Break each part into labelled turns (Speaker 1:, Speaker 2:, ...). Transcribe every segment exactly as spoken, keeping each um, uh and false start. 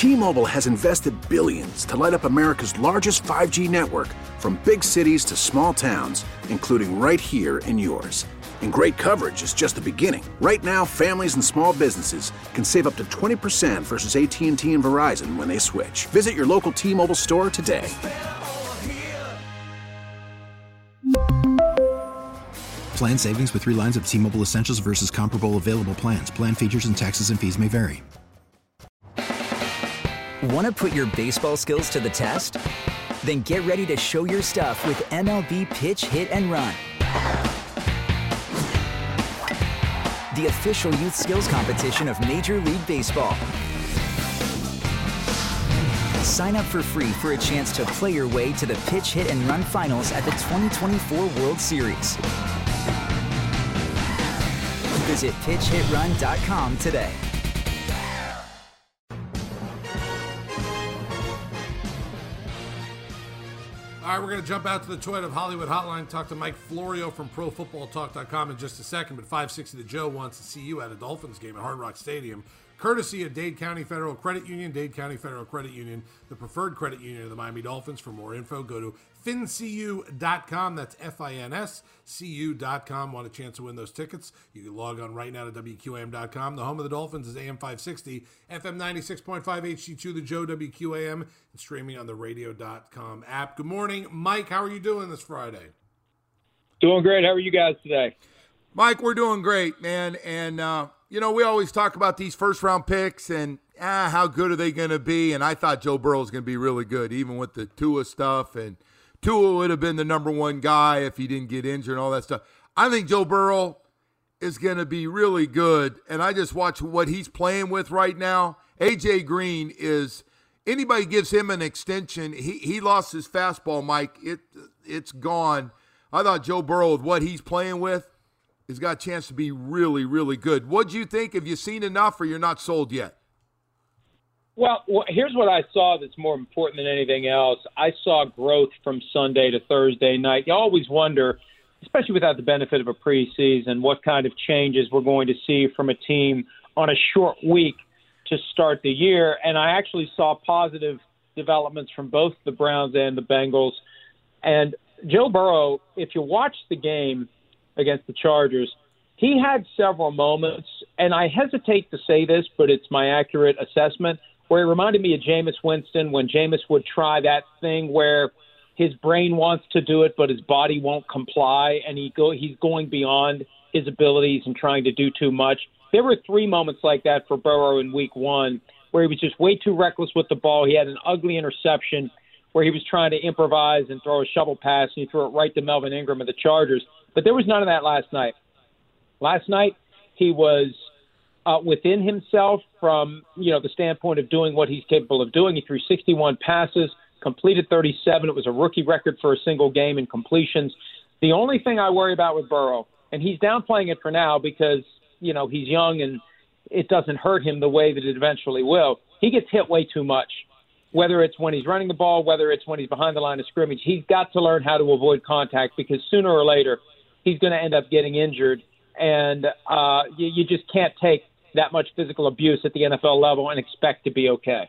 Speaker 1: T-Mobile has invested billions to light up America's largest five G network, from big cities to small towns, including right here in yours. And great coverage is just the beginning. Right now, families and small businesses can save up to twenty percent versus A T and T and Verizon when they switch. Visit your local T-Mobile store today.
Speaker 2: Plan savings with three lines of T-Mobile Essentials versus comparable available plans. Plan features and taxes and fees may vary.
Speaker 3: Want to put your baseball skills to the test? Then get ready to show your stuff with M L B Pitch, Hit, and Run. The official youth skills competition of Major League Baseball. Sign up for free for a chance to play your way to the Pitch, Hit, and Run finals at the twenty twenty-four World Series. Visit pitch hit run dot com today.
Speaker 4: All right, we're going to jump out to the Toyota of Hollywood hotline, talk to Mike Florio from pro football talk dot com in just a second, but five sixty The Joe wants to see you at a Dolphins game at Hard Rock Stadium, courtesy of Dade County Federal Credit Union. Dade County Federal Credit Union, the preferred credit union of the Miami Dolphins. For more info, go to fin c u dot com. That's F I N S C U dot com. Want a chance to win those tickets? You can log on right now to W Q A M dot com. The home of the Dolphins is A M five sixty, F M ninety-six point five H D two, The Joe, W Q A M, and streaming on the radio dot com app. Good morning, Mike. How are you doing this Friday?
Speaker 5: Doing great. How are you guys today?
Speaker 6: Mike, we're doing great, man. And, uh, you know, we always talk about these first-round picks and ah, how good are they going to be? And I thought Joe Burrow was going to be really good, even with the Tua stuff. And Tua would have been the number one guy if he didn't get injured and all that stuff. I think Joe Burrow is going to be really good. And I just watch what he's playing with right now. A J Green is – anybody gives him an extension, he, he lost his fastball, Mike. It It's gone. I thought Joe Burrow, with what he's playing with, has got a chance to be really, really good. What'd you think? Have you seen enough, or you're not sold yet?
Speaker 5: Well, well, here's what I saw that's more important than anything else. I saw growth from Sunday to Thursday night. You always wonder, especially without the benefit of a preseason, what kind of changes we're going to see from a team on a short week to start the year. And I actually saw positive developments from both the Browns and the Bengals. And Joe Burrow, if you watch the game against the Chargers, he had several moments, and I hesitate to say this, but it's my accurate assessment, where he reminded me of Jameis Winston when Jameis would try that thing where his brain wants to do it, but his body won't comply, and he go he's going beyond his abilities and trying to do too much. There were three moments like that for Burrow in week one, where he was just way too reckless with the ball. He had an ugly interception where he was trying to improvise and throw a shovel pass, and he threw it right to Melvin Ingram of the Chargers. But there was none of that last night. Last night, he was uh, within himself from, you know, the standpoint of doing what he's capable of doing. He threw sixty-one passes, completed thirty-seven. It was a rookie record for a single game in completions. The only thing I worry about with Burrow, and he's downplaying it for now because, you know, he's young and it doesn't hurt him the way that it eventually will. He gets hit way too much. Whether it's when he's running the ball, whether it's when he's behind the line of scrimmage, he's got to learn how to avoid contact, because sooner or later he's going to end up getting injured. And uh, you, you just can't take that much physical abuse at the N F L level and expect to be okay.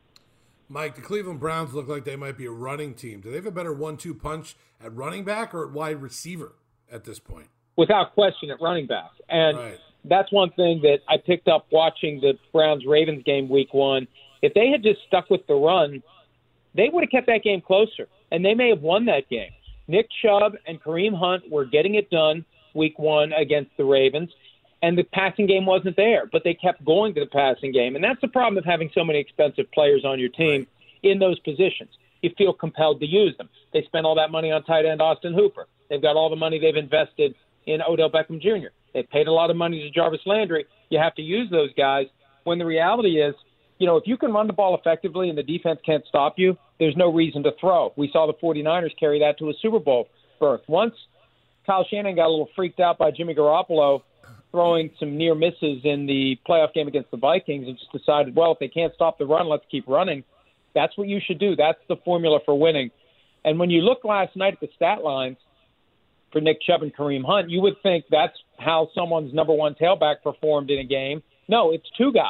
Speaker 4: Mike, the Cleveland Browns look like they might be a running team. Do they have a better one two punch at running back or at wide receiver at this point?
Speaker 5: Without question, at running back. And
Speaker 4: right.
Speaker 5: That's one thing that I picked up watching the Browns-Ravens game week one. If they had just stuck with the run, they would have kept that game closer, and they may have won that game. Nick Chubb and Kareem Hunt were getting it done week one against the Ravens, and the passing game wasn't there, but they kept going to the passing game. And that's the problem of having so many expensive players on your team in those positions. You feel compelled to use them. They spent all that money on tight end Austin Hooper. They've got all the money they've invested in Odell Beckham Junior They've paid a lot of money to Jarvis Landry. You have to use those guys, when the reality is, you know, if you can run the ball effectively and the defense can't stop you, there's no reason to throw. We saw the 49ers carry that to a Super Bowl berth. Once Kyle Shanahan got a little freaked out by Jimmy Garoppolo throwing some near misses in the playoff game against the Vikings and just decided, well, if they can't stop the run, let's keep running. That's what you should do. That's the formula for winning. And when you look last night at the stat lines for Nick Chubb and Kareem Hunt, you would think that's how someone's number one tailback performed in a game. No, it's two guys.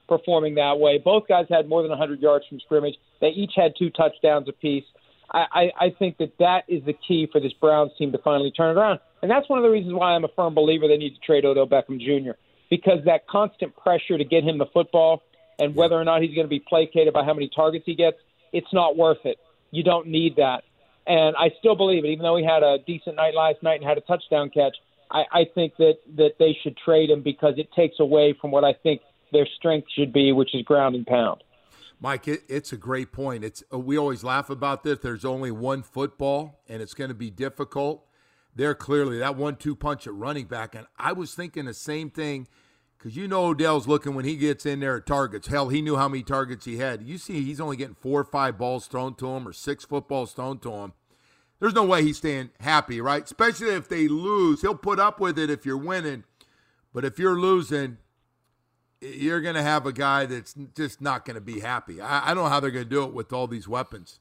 Speaker 5: performing that way. Both guys had more than one hundred yards from scrimmage. They each had two touchdowns apiece. I, I, I think that that is the key for this Browns team to finally turn it around. And that's one of the reasons why I'm a firm believer they need to trade Odell Beckham Junior, because that constant pressure to get him the football and whether or not he's going to be placated by how many targets he gets, it's not worth it. You don't need that. And I still believe it, even though he had a decent night last night and had a touchdown catch, I, I think that, that they should trade him because it takes away from what I think their strength should be, which is ground and pound.
Speaker 6: Mike, it, it's a great point. It's uh, we always laugh about this. There's only one football, and it's going to be difficult. They're clearly that one two punch at running back. And I was thinking the same thing because you know Odell's looking when he gets in there at targets. Hell, he knew how many targets he had. You see he's only getting four or five balls thrown to him or six footballs thrown to him. There's no way he's staying happy, right? Especially if they lose. He'll put up with it if you're winning. But if you're losing, you're going to have a guy that's just not going to be happy. I, I don't know how they're going to do it with all these weapons.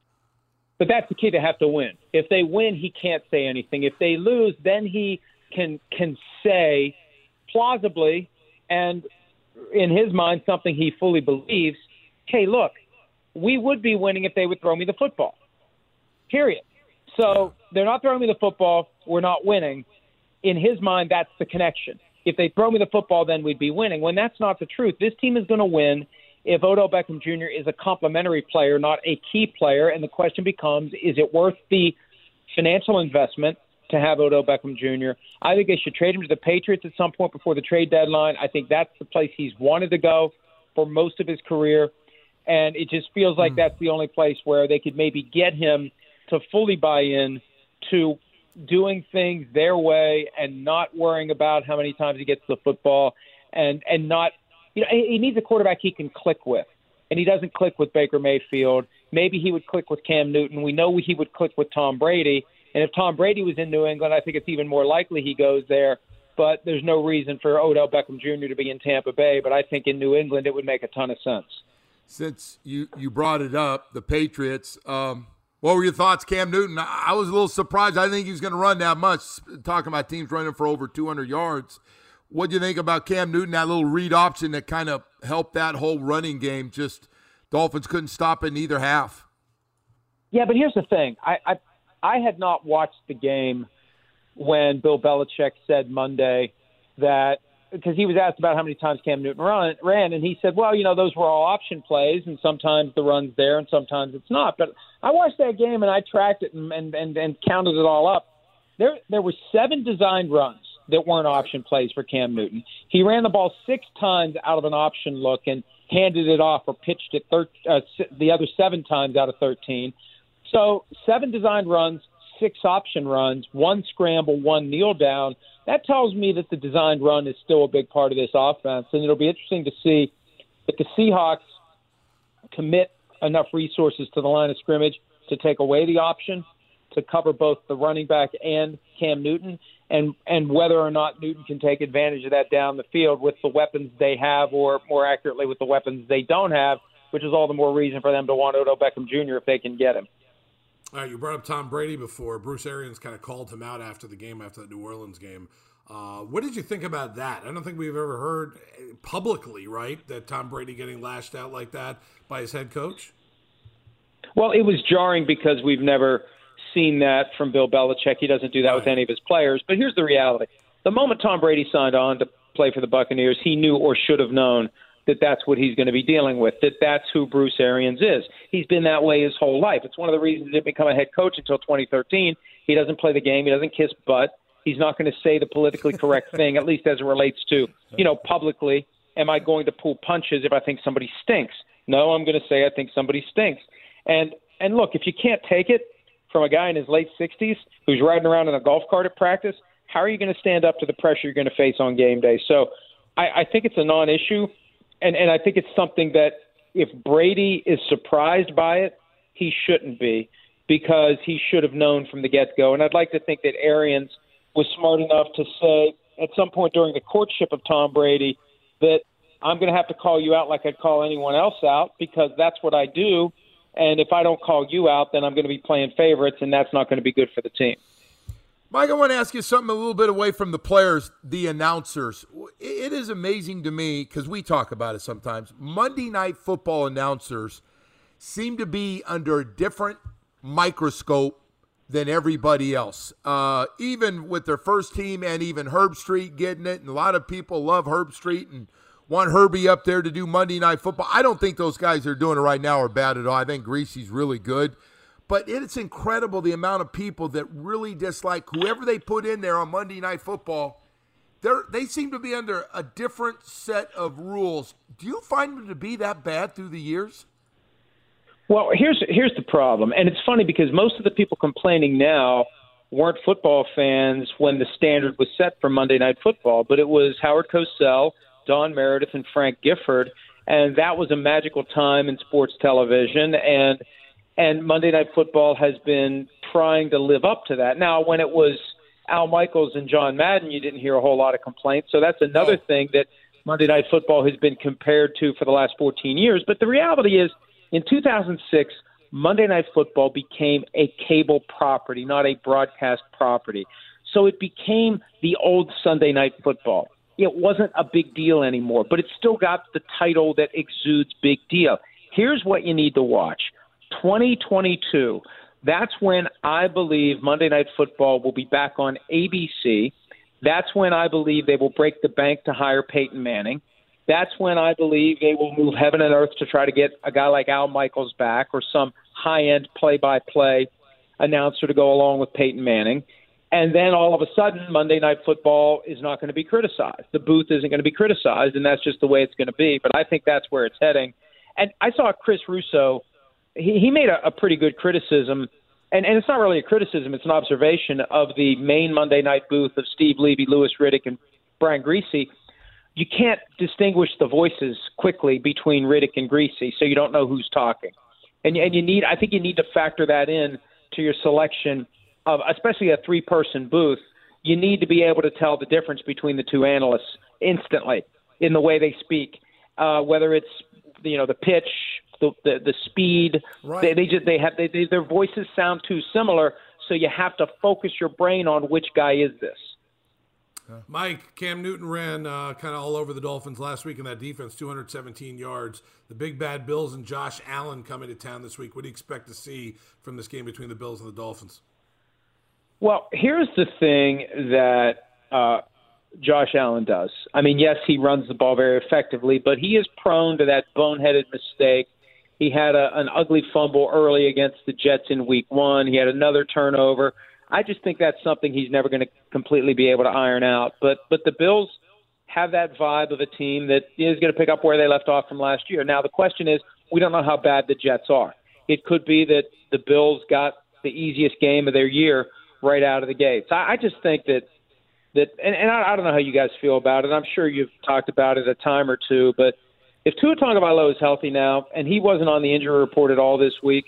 Speaker 5: But that's the key. They have to win. If they win, he can't say anything. If they lose, then he can can say plausibly and in his mind something he fully believes, hey, look, we would be winning if they would throw me the football, period. So they're not throwing me the football, we're not winning. In his mind, that's the connection. If they throw me the football, then we'd be winning. When that's not the truth, this team is going to win if Odell Beckham Junior is a complementary player, not a key player. And the question becomes, is it worth the financial investment to have Odell Beckham Junior? I think they should trade him to the Patriots at some point before the trade deadline. I think that's the place he's wanted to go for most of his career. And it just feels like mm. that's the only place where they could maybe get him to fully buy in to doing things their way and not worrying about how many times he gets the football and, and not, you know, he needs a quarterback he can click with. And he doesn't click with Baker Mayfield. Maybe he would click with Cam Newton. We know he would click with Tom Brady. And if Tom Brady was in New England, I think it's even more likely he goes there. But there's no reason for Odell Beckham Junior to be in Tampa Bay. But I think in New England it would make a ton of sense.
Speaker 6: Since you, you brought it up, the Patriots, um, what were your thoughts, Cam Newton? I, I was a little surprised. I didn't think he was going to run that much, talking about teams running for over two hundred yards. What do you think about Cam Newton, that little read option that kind of helped that whole running game? Just Dolphins couldn't stop it in either half.
Speaker 5: Yeah, but here's the thing. I, I I had not watched the game when Bill Belichick said Monday that, because he was asked about how many times Cam Newton run, ran, and he said, well, you know, those were all option plays, and sometimes the run's there and sometimes it's not. But I watched that game, and I tracked it and, and, and, and counted it all up. There, there were seven designed runs that weren't option plays for Cam Newton. He ran the ball six times out of an option look and handed it off or pitched it thir- uh, the other seven times out of thirteen. So seven designed runs, six option runs, one scramble, one kneel down. That tells me that the designed run is still a big part of this offense, and it'll be interesting to see if the Seahawks commit enough resources to the line of scrimmage to take away the option, to cover both the running back and Cam Newton, and, and whether or not Newton can take advantage of that down the field with the weapons they have, or more accurately with the weapons they don't have, which is all the more reason for them to want Odell Beckham Junior if they can get him.
Speaker 4: All right, you brought up Tom Brady before. Bruce Arians kind of called him out after the game, after that New Orleans game. Uh, what did you think about that? I don't think we've ever heard publicly, right, that Tom Brady getting lashed out like that by his head coach?
Speaker 5: Well, it was jarring because we've never seen that from Bill Belichick. He doesn't do that right with any of his players. But here's the reality. The moment Tom Brady signed on to play for the Buccaneers, he knew or should have known that that's what he's going to be dealing with, that that's who Bruce Arians is. He's been that way his whole life. It's one of the reasons he didn't become a head coach until twenty thirteen. He doesn't play the game. He doesn't kiss butt. He's not going to say the politically correct thing, at least as it relates to, you know, publicly. Am I going to pull punches if I think somebody stinks? No, I'm going to say I think somebody stinks. And and look, if you can't take it from a guy in his late sixties who's riding around in a golf cart at practice, how are you going to stand up to the pressure you're going to face on game day? So I, I think it's a non-issue. And and I think it's something that if Brady is surprised by it, he shouldn't be, because he should have known from the get-go. And I'd like to think that Arians was smart enough to say at some point during the courtship of Tom Brady that I'm going to have to call you out like I'd call anyone else out, because that's what I do. And if I don't call you out, then I'm going to be playing favorites, and that's not going to be good for the team.
Speaker 6: Mike, I want to ask you something a little bit away from the players, the announcers. It is amazing to me, because we talk about it sometimes, Monday Night Football announcers seem to be under a different microscope than everybody else. Uh, even with their first team and even Herb Street getting it, and a lot of people love Herb Street and want Herbie up there to do Monday Night Football. I don't think those guys that are doing it right now are bad at all. I think Greasy's really good. But it's incredible the amount of people that really dislike whoever they put in there on Monday Night Football. They're, they seem to be under a different set of rules. Do you find them to be that bad through the years?
Speaker 5: Well, here's here's the problem. And it's funny because most of the people complaining now weren't football fans when the standard was set for Monday Night Football, but it was Howard Cosell, Don Meredith, and Frank Gifford. And that was a magical time in sports television. And And Monday Night Football has been trying to live up to that. Now, when it was Al Michaels and John Madden, you didn't hear a whole lot of complaints. So that's another thing that Monday Night Football has been compared to for the last fourteen years. But the reality is, in two thousand six, Monday Night Football became a cable property, not a broadcast property. So it became the old Sunday Night Football. It wasn't a big deal anymore, but it still got the title that exudes big deal. Here's what you need to watch. twenty twenty-two, that's when I believe Monday Night Football will be back on A B C. That's when I believe they will break the bank to hire Peyton Manning. That's when I believe they will move heaven and earth to try to get a guy like Al Michaels back or some high-end play-by-play announcer to go along with Peyton Manning. And then all of a sudden, Monday Night Football is not going to be criticized. The booth isn't going to be criticized, and that's just the way it's going to be. But I think that's where it's heading. And I saw Chris Russo. He, he made a, a pretty good criticism, and, and it's not really a criticism, it's an observation of the main Monday night booth of Steve Levy, Louis Riddick, and Brian Griese. You can't distinguish the voices quickly between Riddick and Griese, so you don't know who's talking. And, and you need, I think you need to factor that in to your selection of, especially a three-person booth. You need to be able to tell the difference between the two analysts instantly in the way they speak, uh, whether it's, you know, the pitch, the the, the speed. Right. They, they just they have they, they, their voices sound too similar, so you have to focus your brain on which guy is this.
Speaker 4: Mike, Cam Newton ran uh, kind of all over the Dolphins last week in that defense, two hundred seventeen yards. The big bad Bills and Josh Allen coming to town this week. What do you expect to see from this game between the Bills and the Dolphins?
Speaker 5: Well, here's the thing that uh, Josh Allen does. I mean, yes, he runs the ball very effectively, but he is prone to that boneheaded mistake. He had a, an ugly fumble early against the Jets in week one. He had another turnover. I just think that's something he's never going to completely be able to iron out. But but the Bills have that vibe of a team that is going to pick up where they left off from last year. Now, the question is, we don't know how bad the Jets are. It could be that the Bills got the easiest game of their year right out of the gates. I, I just think that, that and, and I, I don't know how you guys feel about it. I'm sure you've talked about it a time or two, but if Tua Tagovailoa is healthy now, and he wasn't on the injury report at all this week,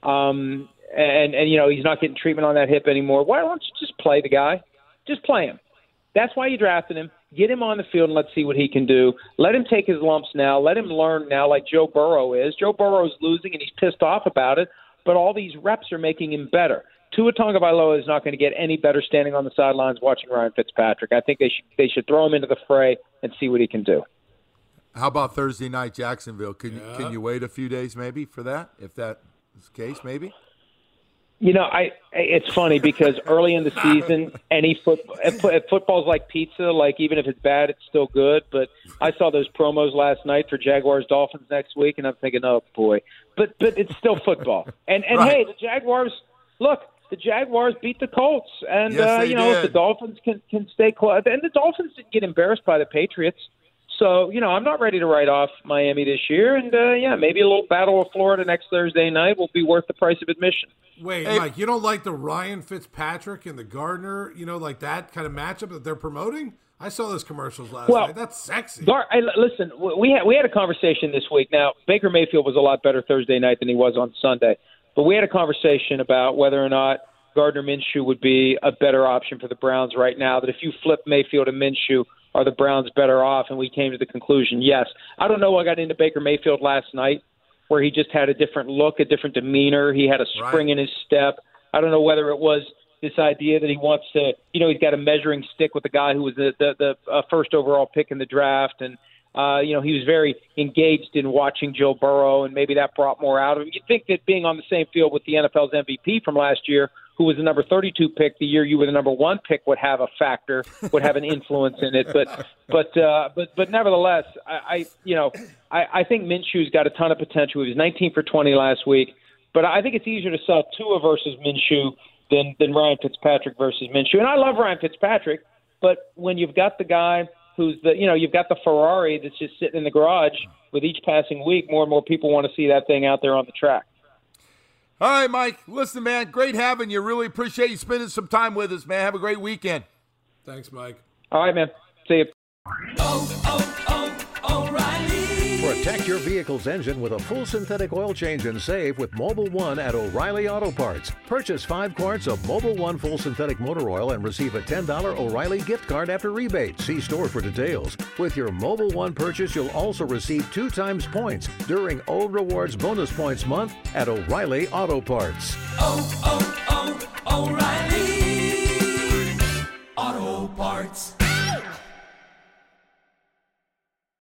Speaker 5: um, and, and, you know, he's not getting treatment on that hip anymore, why don't you just play the guy? Just play him. That's why you drafted him. Get him on the field and let's see what he can do. Let him take his lumps now. Let him learn now like Joe Burrow is. Joe Burrow is losing, and he's pissed off about it, but all these reps are making him better. Tua Tagovailoa is not going to get any better standing on the sidelines watching Ryan Fitzpatrick. I think they should they should throw him into the fray and see what he can do.
Speaker 6: How about Thursday night, Jacksonville? Can,
Speaker 4: yeah.
Speaker 6: you, can you wait a few days maybe for that, if that is the case, maybe?
Speaker 5: You know, I it's funny because early in the season, any foot, if, if football's like pizza, like even if it's bad, it's still good. But I saw those promos last night for Jaguars Dolphins next week, and I'm thinking, oh boy. But but it's still football. And and
Speaker 6: right.
Speaker 5: hey, the Jaguars, look, the Jaguars beat the Colts, and
Speaker 6: yes,
Speaker 5: uh, you know
Speaker 6: did.
Speaker 5: if the Dolphins can can stay close, and the Dolphins didn't get embarrassed by the Patriots. So, you know, I'm not ready to write off Miami this year. And, uh, yeah, maybe a little Battle of Florida next Thursday night will be worth the price of admission.
Speaker 4: Wait,
Speaker 6: hey.
Speaker 4: Mike, you don't like the Ryan Fitzpatrick and the Gardner, you know, like that kind of matchup that they're promoting? I saw those commercials last
Speaker 5: well,
Speaker 4: night. That's sexy.
Speaker 5: Gar- I, listen, we had, we had a conversation this week. Now, Baker Mayfield was a lot better Thursday night than he was on Sunday. But we had a conversation about whether or not Gardner Minshew would be a better option for the Browns right now, that if you flip Mayfield and Minshew, are the Browns better off? And we came to the conclusion, yes. I don't know what got into Baker Mayfield last night, where he just had a different look, a different demeanor. He had a spring right. in his step. I don't know whether it was this idea that he wants to, you know, he's got a measuring stick with the guy who was the, the, the uh, first overall pick in the draft. And, uh, you know, he was very engaged in watching Joe Burrow, and maybe that brought more out of him. You'd think that being on the same field with the N F L's M V P from last year, who was the number thirty-two pick the year you were the number one pick, would have a factor, would have an influence in it. But, but, uh, but, but nevertheless, I, I you know, I, I think Minshew's got a ton of potential. He was nineteen for twenty last week, but I think it's easier to sell Tua versus Minshew than than Ryan Fitzpatrick versus Minshew. And I love Ryan Fitzpatrick, but when you've got the guy who's the, you know, you've got the Ferrari that's just sitting in the garage with each passing week, more and more people want to see that thing out there on the track.
Speaker 6: All right, Mike. Listen, man, great having you. Really appreciate you spending some time with us, man. Have a great weekend.
Speaker 4: Thanks, Mike.
Speaker 5: All right, man. See you.
Speaker 7: Oh, oh, oh, O'Reilly.
Speaker 8: Protect your vehicle's engine with a full synthetic oil change and save with Mobil one at O'Reilly Auto Parts. Purchase five quarts of Mobil one full synthetic motor oil and receive a ten dollars O'Reilly gift card after rebate. See store for details. With your Mobil one purchase, you'll also receive two times points during O Rewards Bonus Points Month at O'Reilly Auto Parts.
Speaker 7: Oh, oh, oh, O'Reilly Auto Parts.